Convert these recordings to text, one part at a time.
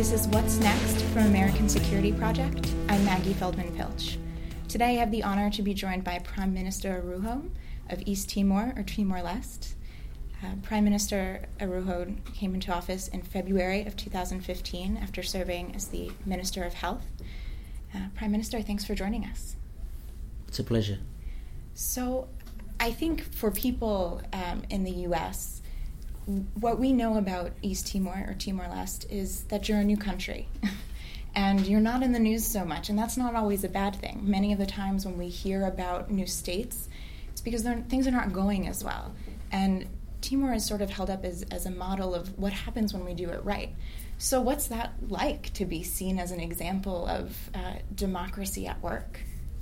This is What's Next from American Security Project. I'm Maggie Feldman-Pilch. Today I have the honor to be joined by Prime Minister Araújo of East Timor, or Timor-Leste. Prime Minister Araújo came into office in February of 2015 after serving as the Minister of Health. Prime Minister, thanks for joining us. It's a pleasure. So I think for people in the U.S., what we know about East Timor, or Timor-Leste, is that you're a new country. And you're not in the news so much, and that's not always a bad thing. Many of the times when we hear about new states, it's because things are not going as well. And Timor is sort of held up as a model of what happens when we do it right. So what's that like, to be seen as an example of democracy at work?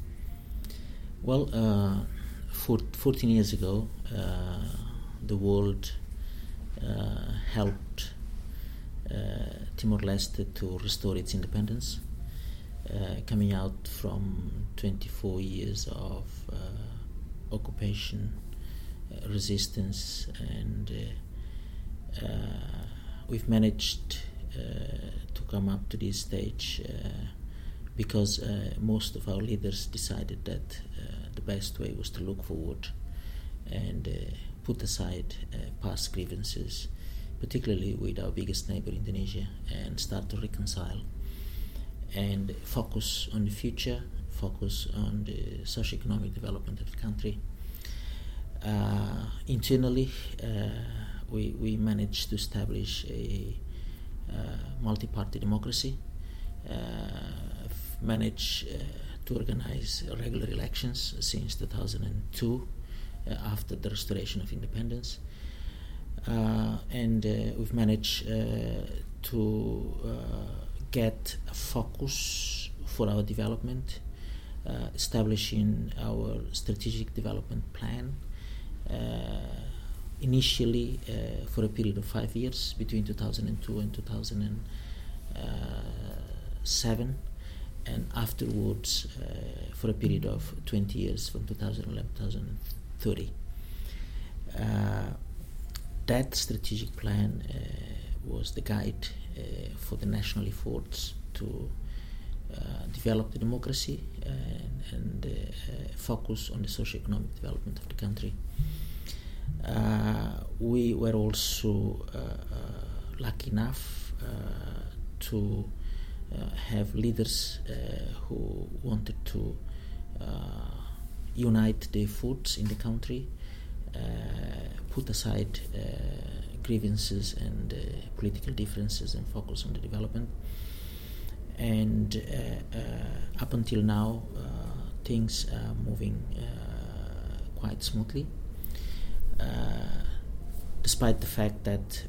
Well, 14 years ago, the world helped Timor-Leste to restore its independence, coming out from 24 years of occupation, resistance, and we've managed to come up to this stage because most of our leaders decided that the best way was to look forward and put aside past grievances, particularly with our biggest neighbor, Indonesia, and start to reconcile and focus on the future, focus on the socio-economic development of the country. Internally, we managed to establish a multi-party democracy, managed to organize regular elections since 2002, after the restoration of independence, and we've managed to get a focus for our development, establishing our strategic development plan, initially for a period of 5 years between 2002 and 2007, and afterwards for a period of 20 years from 2011 to 2030. That strategic plan was the guide for the national efforts to develop the democracy and focus on the socio-economic development of the country. We were also lucky enough to have leaders who wanted to unite the efforts in the country, put aside grievances and political differences and focus on the development. And up until now, things are moving quite smoothly, despite the fact that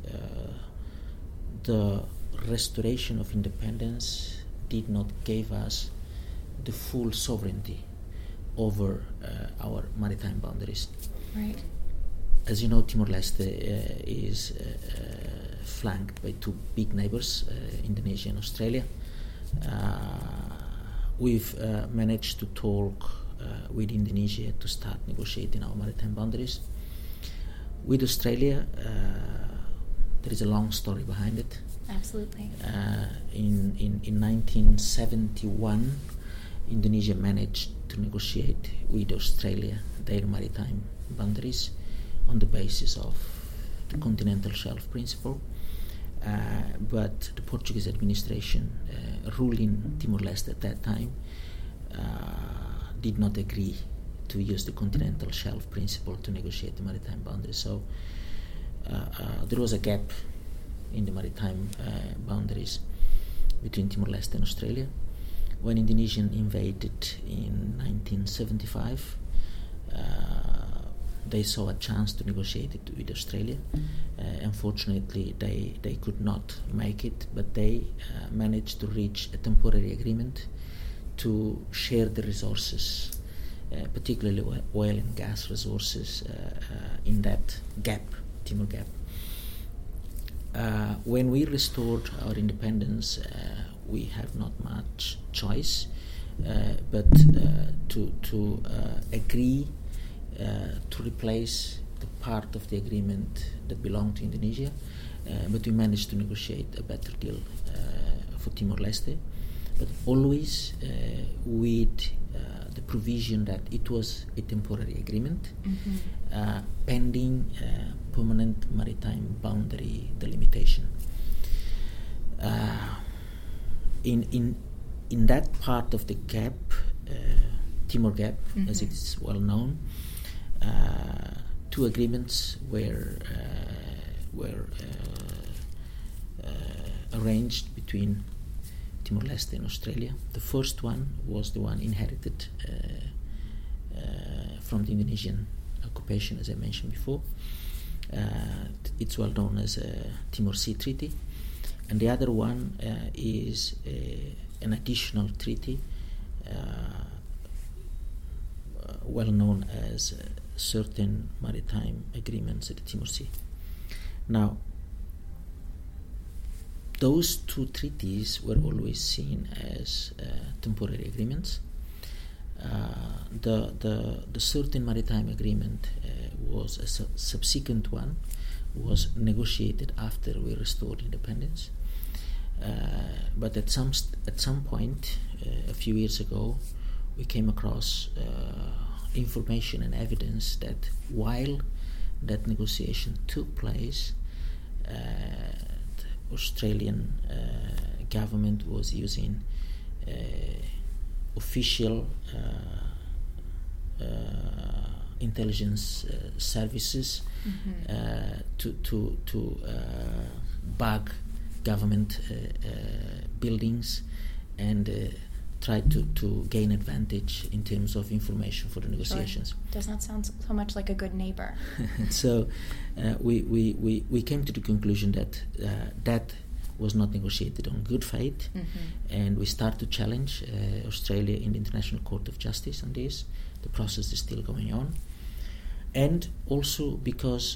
the restoration of independence did not give us the full sovereignty over our maritime boundaries. Right. As you know, Timor-Leste is flanked by two big neighbors, Indonesia and Australia. We've managed to talk with Indonesia to start negotiating our maritime boundaries. With Australia, there is a long story behind it. Absolutely. In 1971, Indonesia managed to negotiate with Australia their maritime boundaries on the basis of the continental shelf principle, but the Portuguese administration ruling Timor-Leste at that time did not agree to use the continental shelf principle to negotiate the maritime boundaries. So there was a gap in the maritime boundaries between Timor-Leste and Australia. When Indonesia invaded in 1975, they saw a chance to negotiate it with Australia. Unfortunately, they could not make it, but they managed to reach a temporary agreement to share the resources, particularly oil and gas resources, in that gap, Timor Gap. When we restored our independence, we have not much choice but to agree to replace the part of the agreement that belonged to Indonesia, but we managed to negotiate a better deal for Timor-Leste, but always with the provision that it was a temporary agreement pending permanent maritime boundary delimitation. In that part of the gap, Timor Gap, as it is well known, two agreements were arranged between Timor-Leste and Australia. The first one was the one inherited from the Indonesian occupation, as I mentioned before. It's well known as Timor Sea Treaty. And the other one is an additional treaty well known as certain maritime agreements at the Timor Sea. Now, those two treaties were always seen as temporary agreements. The certain maritime agreement was a subsequent one, was negotiated after we restored independence. But at some point, a few years ago, we came across information and evidence that while that negotiation took place, the Australian government was using official intelligence services to bug government buildings and try to gain advantage in terms of information for the negotiations. Sure. Does not sound so much like a good neighbor. So we came to the conclusion that that was not negotiated on good faith, and we start to challenge Australia in the International Court of Justice on this. The process is still going on, and also because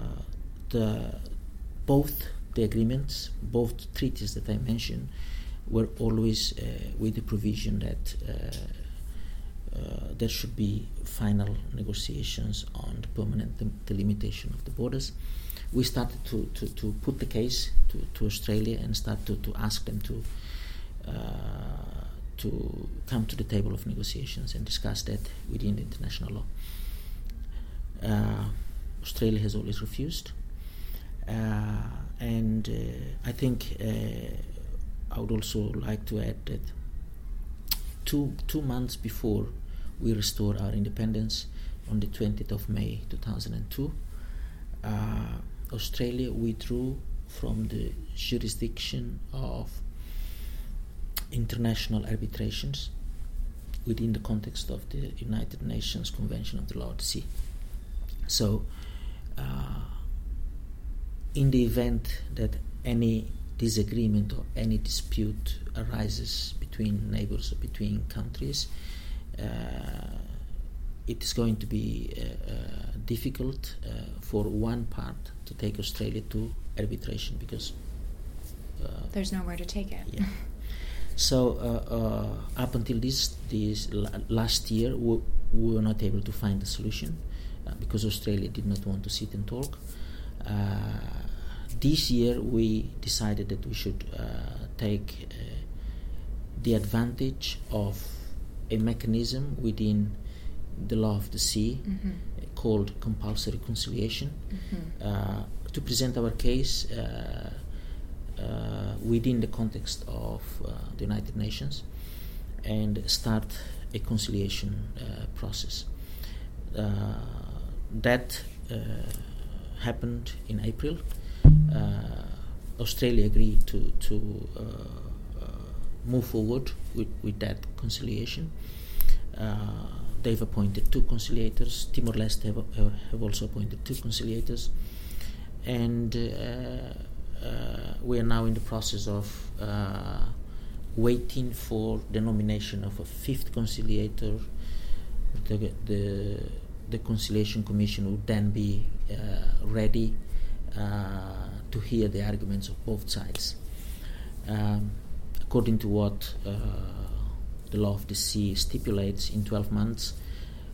both the agreements, both treaties that I mentioned, were always with the provision that there should be final negotiations on the permanent delimitation of the borders. We started to put the case to Australia and start to ask them to come to the table of negotiations and discuss that within the international law. Australia has always refused, and I think I would also like to add that two months before we restored our independence, on the 20th of May 2002, Australia withdrew from the jurisdiction of international arbitrations within the context of the United Nations Convention of the Law of the Sea. So, in the event that any disagreement or any dispute arises between neighbors or between countries, it is going to be difficult for one part to take Australia to arbitration because there's nowhere to take it. Yeah. So up until this last year, we were not able to find a solution because Australia did not want to sit and talk. This year, we decided that we should take the advantage of a mechanism within the law of the sea called compulsory conciliation to present our case within the context of the United Nations and start a conciliation process. That happened in April. Australia agreed to move forward with that conciliation. They've appointed two conciliators. Timor-Leste have also appointed two conciliators, and we are now in the process of waiting for the nomination of a fifth conciliator. The Conciliation Commission would then be ready to hear the arguments of both sides. According to what the law of the sea stipulates, in 12 months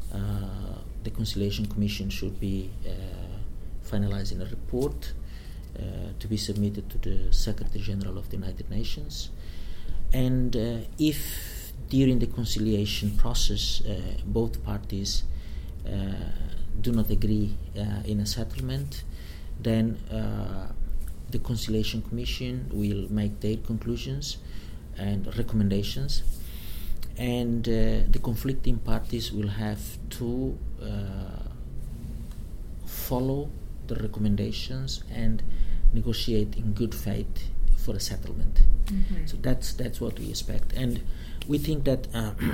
the Conciliation Commission should be finalizing a report to be submitted to the Secretary General of the United Nations. And if during the conciliation process both parties do not agree in a settlement, then the Conciliation Commission will make their conclusions and recommendations, and the conflicting parties will have to follow the recommendations and negotiate in good faith for a settlement. Mm-hmm. So that's what we expect, and we think that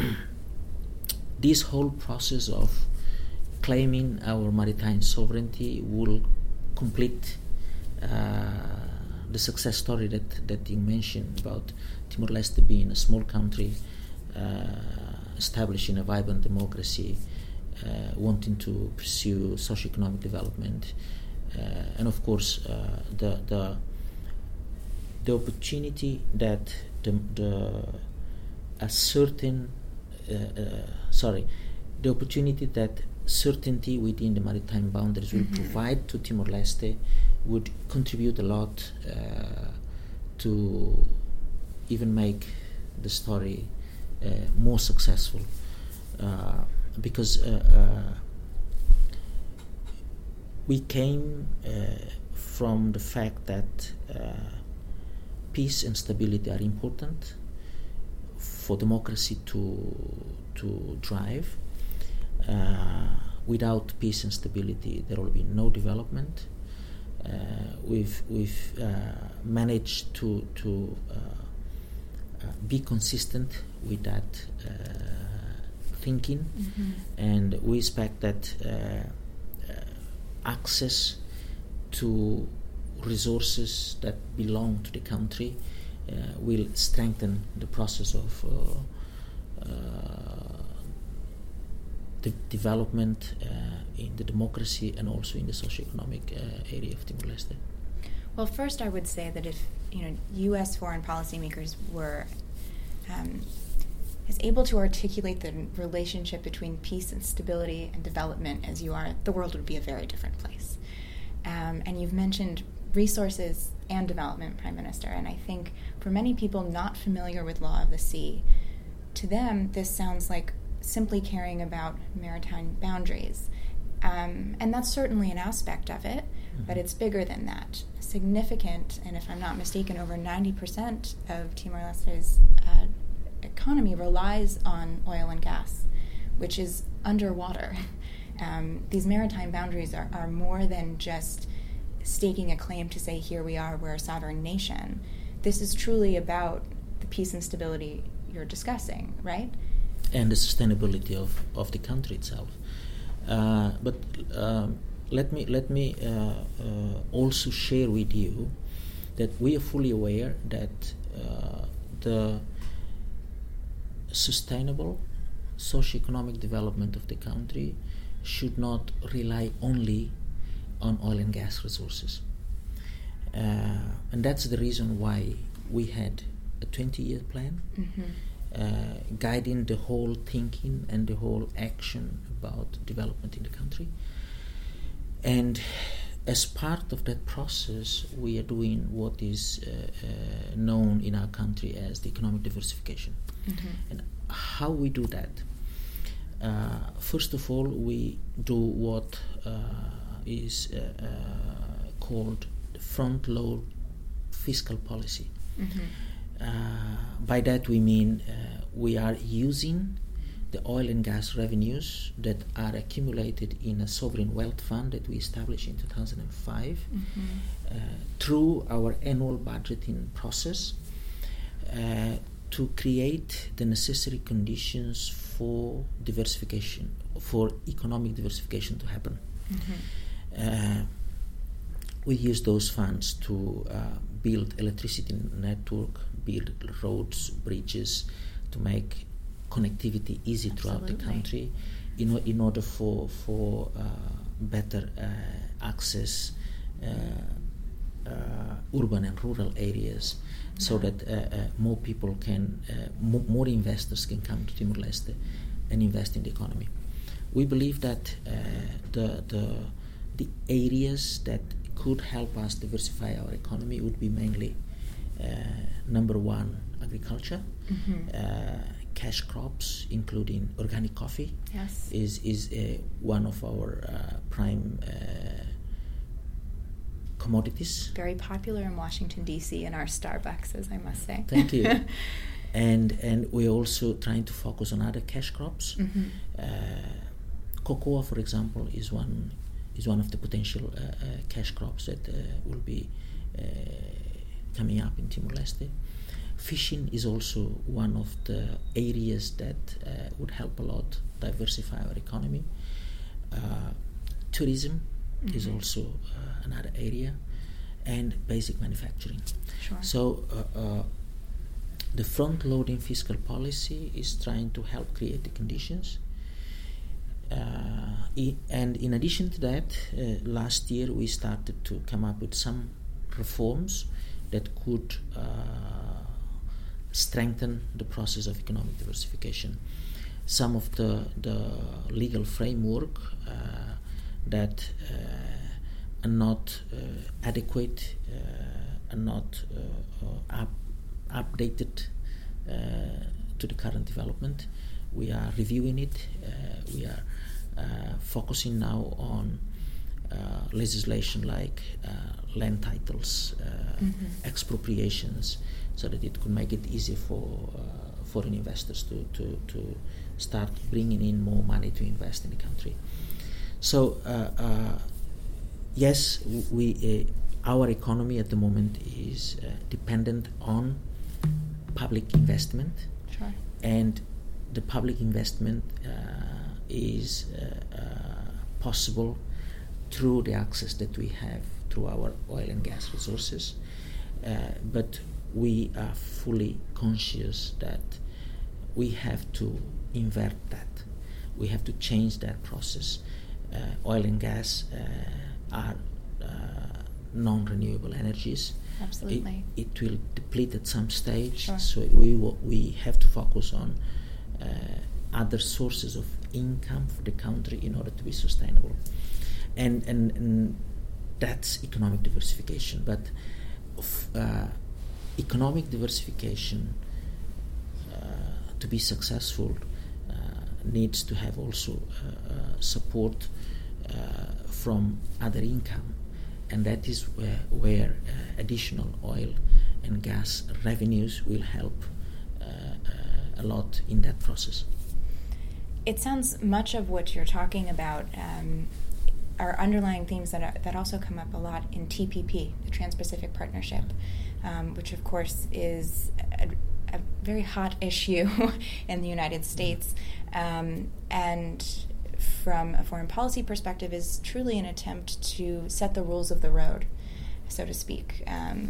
this whole process of claiming our maritime sovereignty will complete the success story that you mentioned about Timor-Leste being a small country, establishing a vibrant democracy, wanting to pursue socio-economic development, and of course the opportunity that the opportunity that certainty within the maritime boundaries will provide to Timor-Leste would contribute a lot to even make the story more successful, because we came from the fact that peace and stability are important for democracy to drive. Without peace and stability, there will be no development. We've managed to be consistent with that thinking, and we expect that access to resources that belong to the country will strengthen the process of the development in the democracy and also in the socio-economic area of Timor-Leste. Well, first I would say that if U.S. foreign policymakers were as able to articulate the relationship between peace and stability and development as you are, the world would be a very different place. And you've mentioned resources and development, Prime Minister, and I think for many people not familiar with law of the sea, to them this sounds like simply caring about maritime boundaries. And that's certainly an aspect of it, but it's bigger than that. Significant, and if I'm not mistaken, over 90% of Timor-Leste's economy relies on oil and gas, which is underwater. These maritime boundaries are more than just staking a claim to say, here we are, we're a sovereign nation. This is truly about the peace and stability you're discussing, right? And the sustainability of the country itself. But let me also share with you that we are fully aware that the sustainable socio-economic development of the country should not rely only on oil and gas resources. And that's the reason why we had a 20-year plan guiding the whole thinking and the whole action about development in the country. And as part of that process, we are doing what is known in our country as the economic diversification. And how we do that? First of all, we do what is called front-load fiscal policy. By that we mean we are using the oil and gas revenues that are accumulated in a sovereign wealth fund that we established in 2005 through our annual budgeting process to create the necessary conditions for diversification, for economic diversification to happen. We use those funds to build electricity network, build roads, bridges, to make connectivity easy throughout the country, in order for better access urban and rural areas, so that more people can, more investors can come to Timor-Leste and invest in the economy. We believe that the areas that could help us diversify our economy would be mainly number one, agriculture, cash crops, including organic coffee. Yes, is one of our prime commodities. Very popular in Washington, D.C. in our Starbucks, as I must say. Thank you. And we're also trying to focus on other cash crops. Cocoa, for example, is one of the potential cash crops that will be coming up in Timor-Leste. Fishing is also one of the areas that would help a lot diversify our economy. Tourism is also another area, and basic manufacturing. Sure. So the front-loading fiscal policy is trying to help create the conditions. And in addition to that, last year we started to come up with some reforms that could strengthen the process of economic diversification. Some of the legal framework that are not adequate, are not updated to the current development. We are reviewing it. We are focusing now on legislation like land titles, expropriations, so that it could make it easier for foreign investors to start bringing in more money to invest in the country. So yes, our economy at the moment is dependent on public investment. Sure. And the public investment is possible through the access that we have through our oil and gas resources. But we are fully conscious that we have to invert that. We have to change that process. Oil and gas are non-renewable energies. Absolutely. It will deplete at some stage. Sure. So we have to focus on other sources of income for the country in order to be sustainable, and that's economic diversification. But economic diversification to be successful needs to have also support from other income, and that is where additional oil and gas revenues will help a lot in that process. It sounds much of what you're talking about are underlying themes that also come up a lot in TPP, the Trans-Pacific Partnership, which of course is a very hot issue in the United States, and from a foreign policy perspective is truly an attempt to set the rules of the road, so to speak.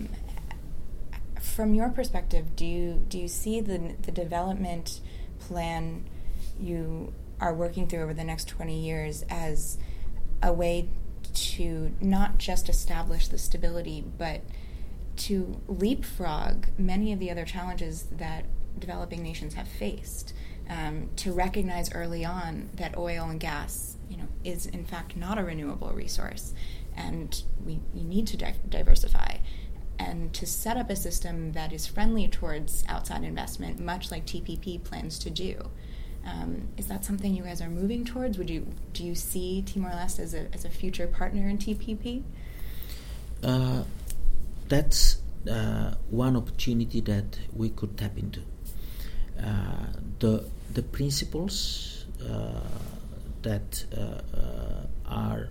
From your perspective, do you see the development plan you are working through over the next 20 years as a way to not just establish the stability, but to leapfrog many of the other challenges that developing nations have faced, to recognize early on that oil and gas, is in fact not a renewable resource, and we need to diversify, and to set up a system that is friendly towards outside investment, much like TPP plans to do. Is that something you guys are moving towards? Do you see Timor-Leste as a future partner in TPP? That's one opportunity that we could tap into. The principles that are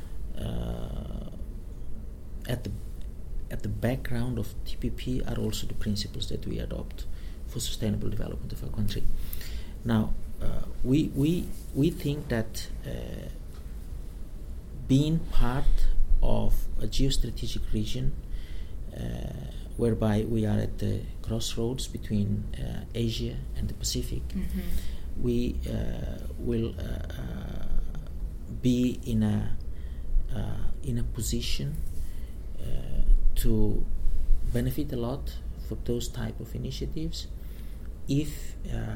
at the background of TPP are also the principles that we adopt for sustainable development of our country. Now, we think that being part of a geostrategic region whereby we are at the crossroads between Asia and the Pacific, we will be in a position to benefit a lot for those type of initiatives if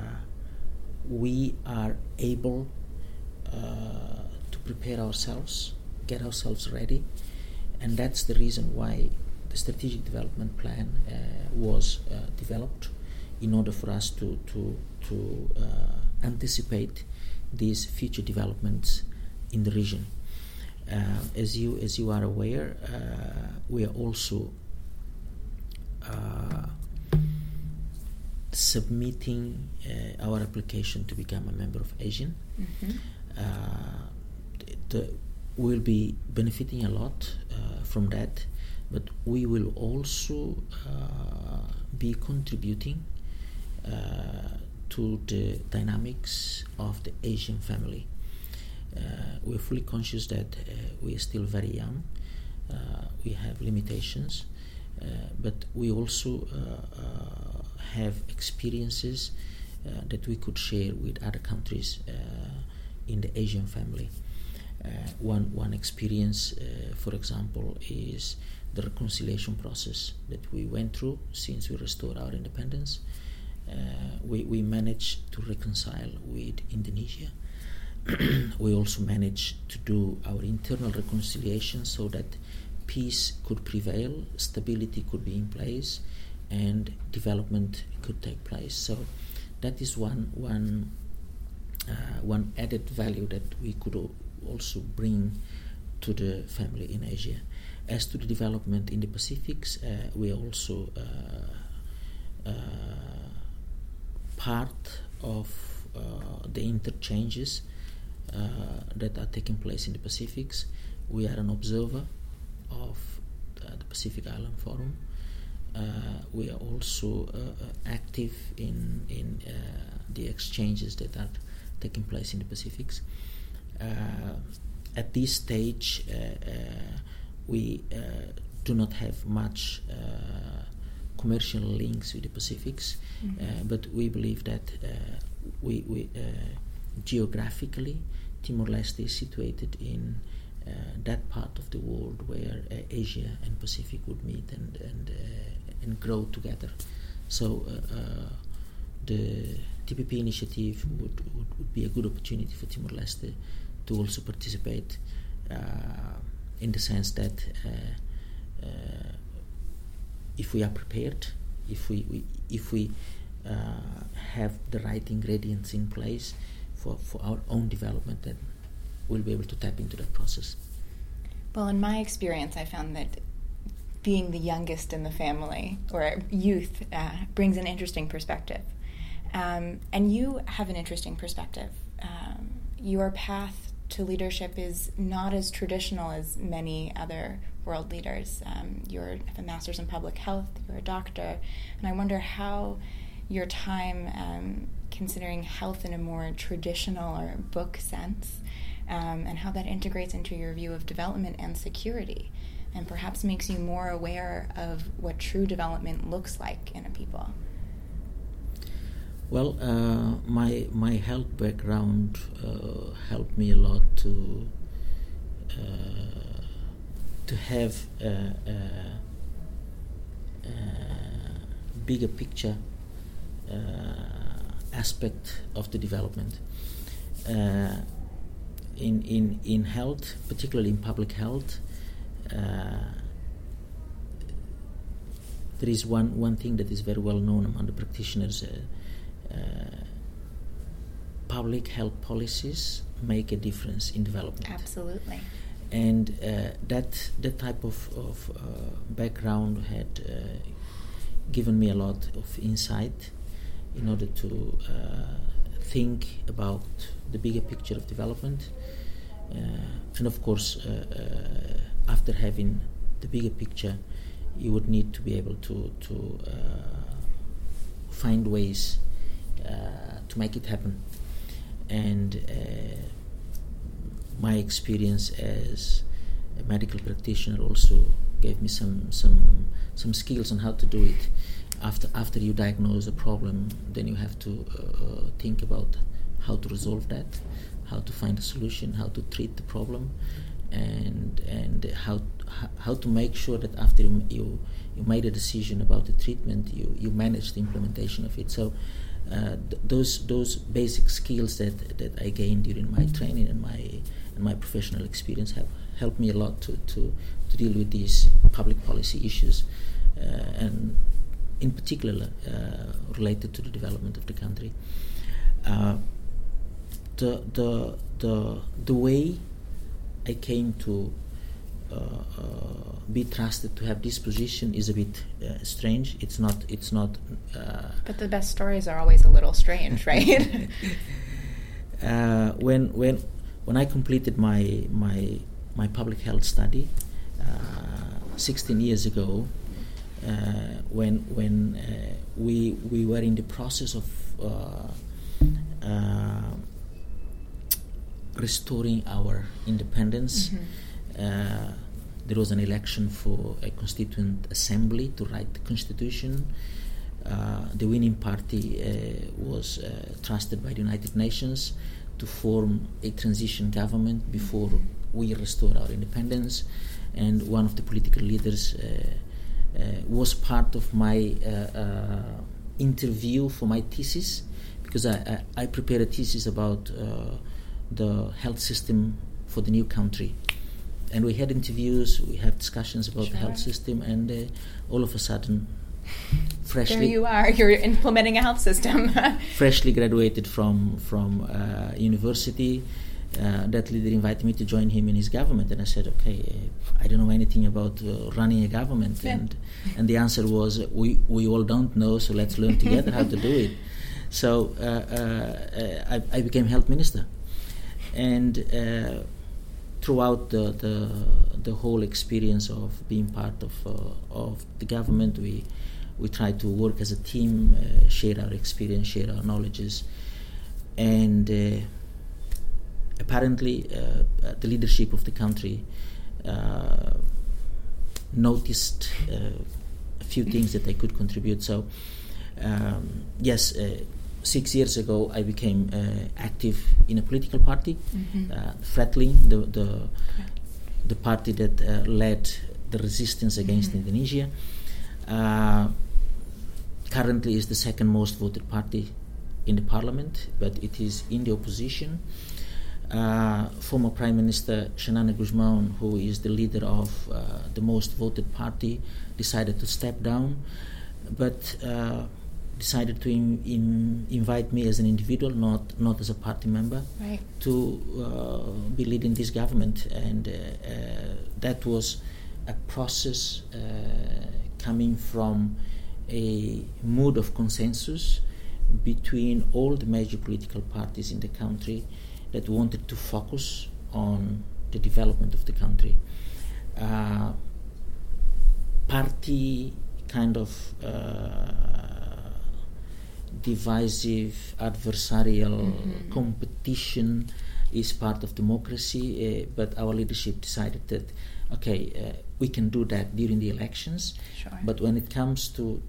we are able to prepare ourselves, get ourselves ready, and that's the reason why the strategic development plan was developed, in order for us to anticipate these future developments in the region. As you are aware, we are also submitting our application to become a member of ASEAN. We'll be benefiting a lot from that, but we will also be contributing to the dynamics of the Asian family. We're fully conscious that we are still very young, we have limitations, but we also have experiences that we could share with other countries in the Asian family. One experience, for example, is the reconciliation process that we went through since we restored our independence. We managed to reconcile with Indonesia. We also managed to do our internal reconciliation so that peace could prevail, stability could be in place, and development could take place. So that is one added value that we could also bring to the family in Asia. As to the development in the Pacifics, we are also part of the interchanges that are taking place in the Pacifics. We are an observer of the Pacific Island Forum. We are also active in the exchanges that are taking place in the Pacifics. At this stage, we do not have much commercial links with the Pacifics, but we believe that we geographically, Timor-Leste is situated in that part of the world where Asia and Pacific would meet and grow together. So the TPP initiative would be a good opportunity for Timor-Leste to also participate, in the sense that if we are prepared, if we have the right ingredients in place for our own development, then we'll be able to tap into that process. Well, in my experience, I found that being the youngest in the family, or youth, brings an interesting perspective. And you have an interesting perspective. Your path to leadership is not as traditional as many other world leaders. You have a master's in public health, you're a doctor, and I wonder how your time considering health in a more traditional or book sense, and how that integrates into your view of development and security, and perhaps makes you more aware of what true development looks like in a people. Well, my health background helped me a lot to have a bigger picture aspect of the development. In health, particularly in public health, there is one thing that is very well known among the practitioners. Public health policies make a difference in development. Absolutely. And that type of background had given me a lot of insight in order to think about the bigger picture of development. And of course, after having the bigger picture, you would need to be able to find ways to make it happen. And my experience as a medical practitioner also gave me some skills on how to do it. After you diagnose a problem, then you have to think about how to resolve that, how to find a solution, how to treat the problem, and how to make sure that after you made a decision about the treatment, you manage the implementation of it. So those basic skills that I gained during my training and my professional experience helped me a lot to deal with these public policy issues, and in particular related to the development of the country. The way I came to be trusted to have this position is a bit strange. It's not. But the best stories are always a little strange, right? When I completed my public health study 16 years ago, when we were in the process of restoring our independence. There was an election for a constituent assembly to write the constitution. The winning party was trusted by the United Nations to form a transition government before we restore our independence. And one of the political leaders was part of my interview for my thesis, because I prepared a thesis about the health system for the new country. And we had interviews, we had discussions about the health system, and all of a sudden, freshly... There you are, you're implementing a health system. Freshly graduated from university, that leader invited me to join him in his government, and I said, okay, I don't know anything about running a government. Yeah. And the answer was, we all don't know, so let's learn together how to do it. So I became health minister. And throughout the whole experience of being part of the government, we try to work as a team, share our experience, share our knowledges, and apparently the leadership of the country noticed a few things that I could contribute. So yes, 6 years ago I became active in a political party, Fretling, the party that led the resistance against Indonesia. Currently is the second most voted party in the parliament, but it is in the opposition. Former Prime Minister Xanana Gusmão, who is the leader of the most voted party, decided to step down, but decided to invite me as an individual, not as a party member, right, to be leading this government. And that was a process coming from a mood of consensus between all the major political parties in the country that wanted to focus on the development of the country. Party kind of divisive, adversarial competition is part of democracy, but our leadership decided that, okay, we can do that during the elections, sure, but when it comes to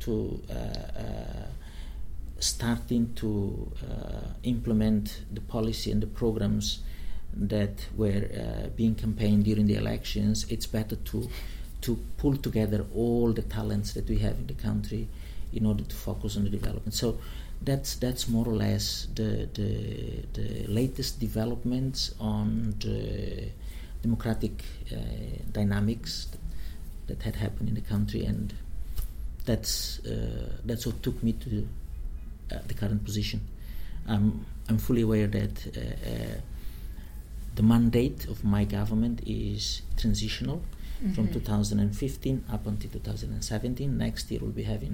starting to implement the policy and the programs that were being campaigned during the elections, it's better to pull together all the talents that we have in the country in order to focus on the development. So that's more or less the latest developments on the democratic dynamics that had happened in the country, and that's what took me to the current position. I'm fully aware that the mandate of my government is transitional from 2015 up until 2017. Next year we'll be having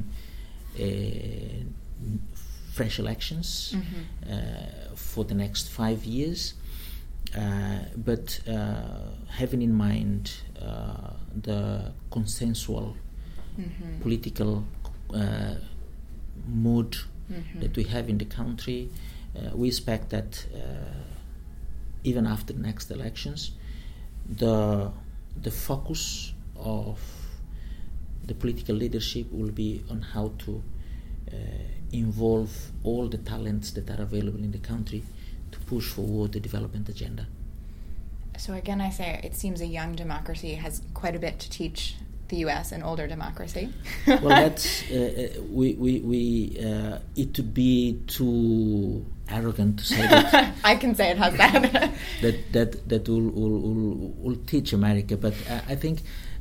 fresh elections for the next 5 years, but having in mind the consensual political mood that we have in the country, we expect that even after the next elections, the focus of the political leadership will be on how to involve all the talents that are available in the country to push forward the development agenda. So again, I say it seems a young democracy has quite a bit to teach the U.S., an older democracy. Well, that's it would be too arrogant to say that. I can say it has that. that will teach America, but I think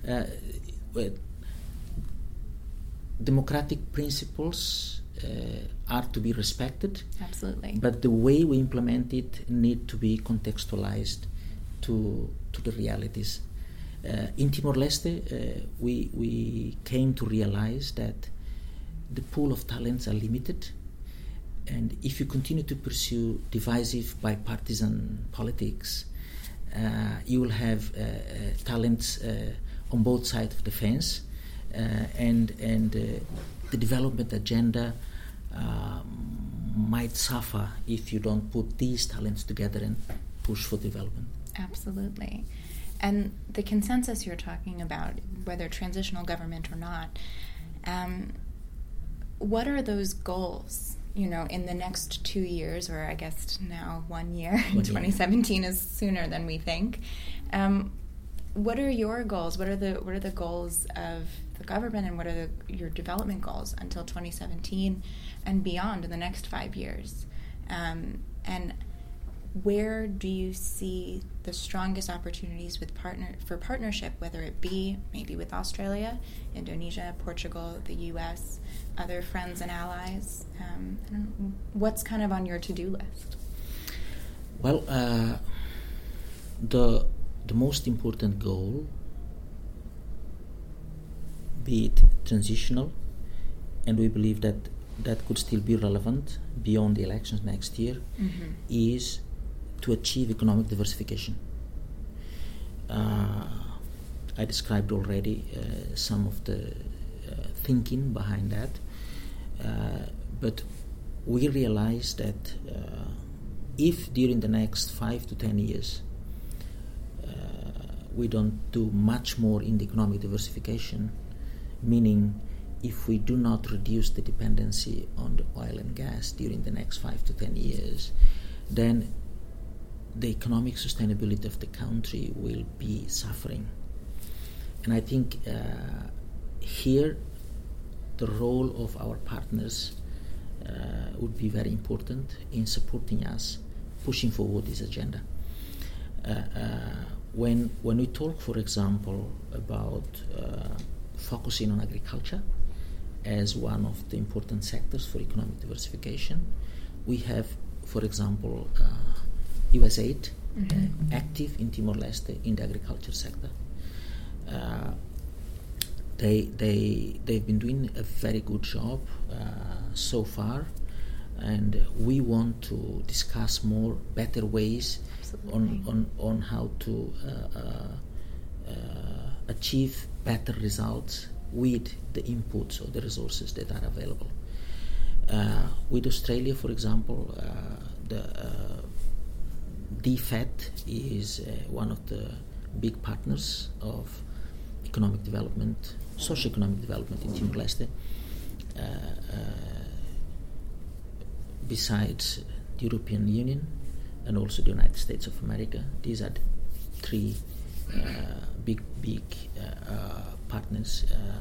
democratic principles are to be respected. Absolutely. But the way we implement it need to be contextualized to the realities. In Timor-Leste, we came to realize that the pool of talents are limited, and if you continue to pursue divisive bipartisan politics, you will have talents on both sides of the fence, and the development agenda might suffer if you don't put these talents together and push for development. Absolutely. And the consensus you're talking about, whether transitional government or not, what are those goals, in the next 2 years, or I guess now 1 year, 2017 is sooner than we think. What are your goals? What are the goals of the government, and what are your development goals until 2017 and beyond in the next 5 years? And where do you see the strongest opportunities for partnership, whether it be maybe with Australia, Indonesia, Portugal, the U.S., other friends and allies? What's kind of on your to-do list? Well, the most important goal, be it transitional, and we believe that could still be relevant beyond the elections next year, is to achieve economic diversification. I described already some of the thinking behind that, but we realize that if during the next 5 to 10 years we don't do much more in the economic diversification, meaning if we do not reduce the dependency on the oil and gas during the next 5 to 10 years, then the economic sustainability of the country will be suffering. And I think here the role of our partners would be very important in supporting us, pushing forward this agenda. When we talk, for example, about focusing on agriculture as one of the important sectors for economic diversification, we have, for example, USAID active in Timor-Leste in the agriculture sector. They've been doing a very good job so far, and we want to discuss more better ways on how to achieve better results with the inputs or the resources that are available. With Australia, for example, the DFAT is one of the big partners of economic development, socio-economic development in Timor-Leste. Besides the European Union and also the United States of America, these are the three big partners.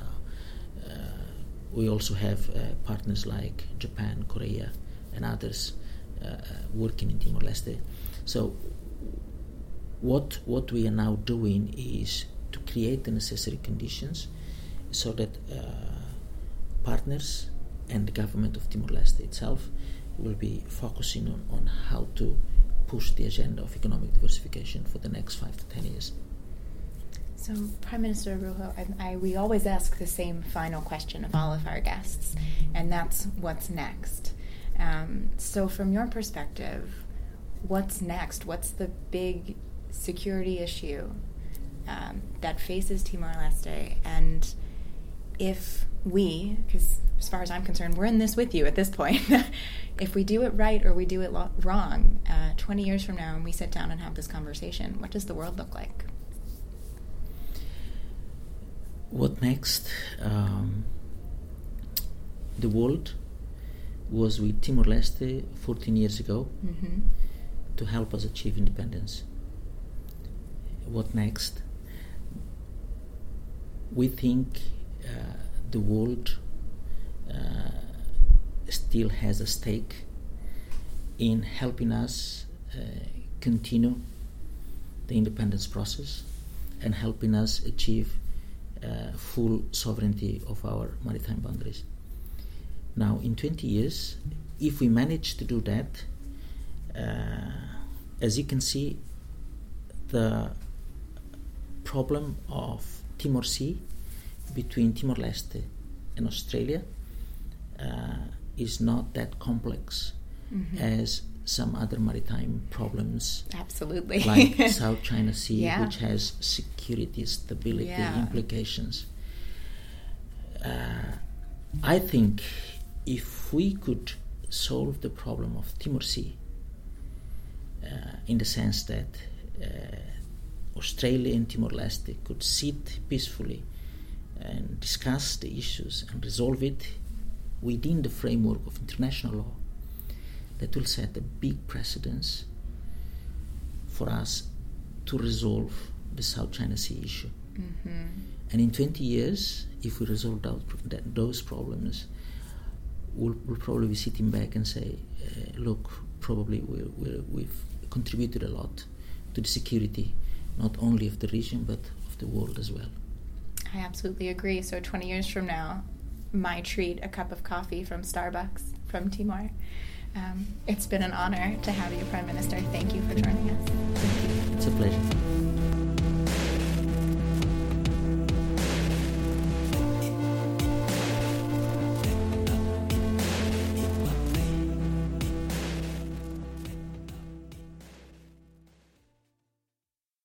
We also have partners like Japan, Korea, and others working in Timor-Leste. So what we are now doing is to create the necessary conditions so that partners and the government of Timor-Leste itself will be focusing on how to push the agenda of economic diversification for the next 5 to 10 years. So, Prime Minister Araújo, we always ask the same final question of all of our guests, and that's what's next. So from your perspective, what's next? What's the big security issue that faces Timor-Leste? And if we, because as far as I'm concerned, we're in this with you at this point, if we do it right or we do it wrong, 20 years from now, when we sit down and have this conversation, what does the world look like? What next? The world was with Timor-Leste 14 years ago to help us achieve independence. What next? We think the world still has a stake in helping us continue the independence process and helping us achieve full sovereignty of our maritime boundaries. Now, in 20 years, if we manage to do that, as you can see, the problem of Timor Sea between Timor-Leste and Australia is not that complex as some other maritime problems. Absolutely. Like South China Sea, Yeah. which has security, stability implications. I think if we could solve the problem of Timor Sea in the sense that Australia and Timor-Leste could sit peacefully and discuss the issues and resolve it within the framework of international law, that will set a big precedence for us to resolve the South China Sea issue. And in 20 years, if we resolve those problems, we'll probably be sitting back and say, look, probably we've contributed a lot to the security, not only of the region, but of the world as well. I absolutely agree. So 20 years from now, my treat, a cup of coffee from Starbucks from Timor. It's been an honor to have you, Prime Minister. Thank you for joining us. Thank you. It's a pleasure.